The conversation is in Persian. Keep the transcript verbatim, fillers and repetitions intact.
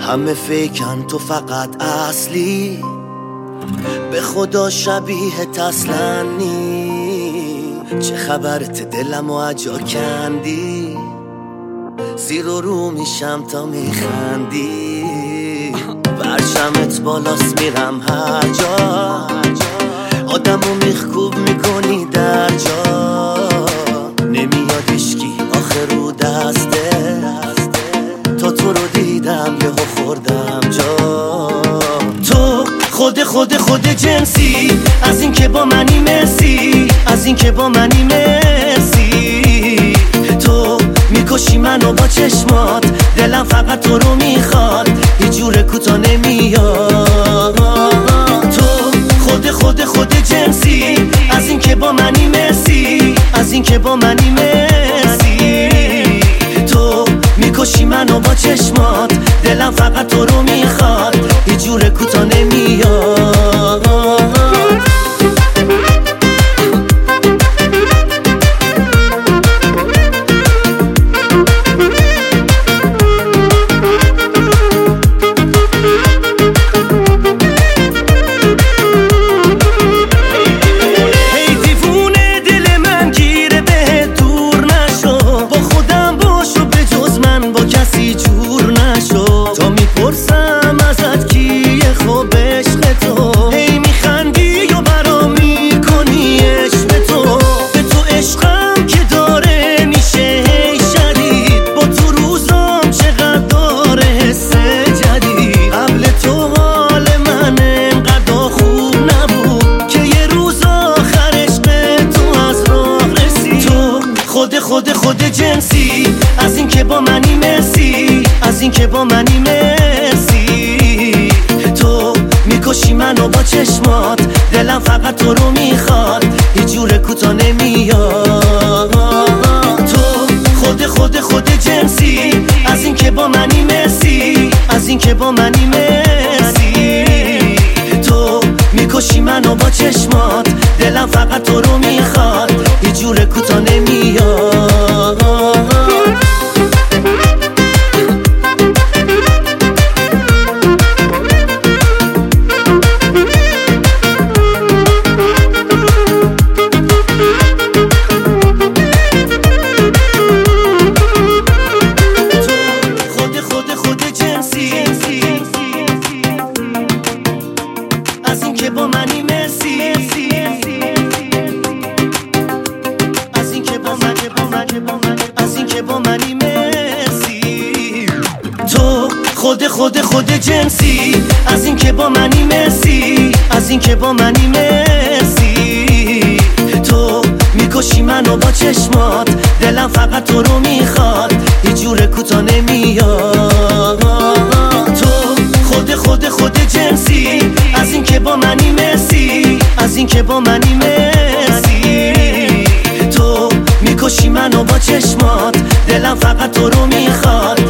همه فیکن تو فقط اصلی، به خدا شبیه تسلنی. چه خبرت دلم و عجا کندی، زیر و رو میشم تا میخندی. برشمت بالاست میرم هر جا، آدمو میخکوب میکنی در جا. نمیاد اشکی آخر رو دسته، تا تو رو دیدم یهو خوردم جا. تو خود خود خود جنسی، از این که با منی مسی، از این که با منی مسی. تو میکشی منو با چشمات، دلم فقط تو رو میخواد، یه جور کوتا نمیاد. تو خود خود خود جنسی، از این که با منی مسی، از این که با منی مسی. تو میکشی منو با چشمات، دلم فقط تو رو میخواد، یه جور کوتا نمیاد. خود خود جنسی، از این که با منی مسی، از این که با منی مسی. تو میکشی منو با چشمات، دلم فقط تو رو میخواد، یه جور کوتا نمیاد. تو خود خود خود جنسی، از این که با منی مسی، از این که با منی مسی. تو میکشی منو با چشمات، دلم فقط تو رو میخواد، یه جور کوتا نمیاد. خود خود خود جنسی، از این که با منی مسی، از این که با من از این که با منی مسی. تو خود خود خود جنسی، از این که با منی مسی، از این که با منی مسی. تو میکشی منو با چشمات، دلم فقط تو رو میخواد، یه جور کوتا نمیاد. تو خود خود خود جنسی، از این که با منی مسی، از این که با منی مسی. تو میکشی منو با چشمات، دلم فقط تو رو میخواد،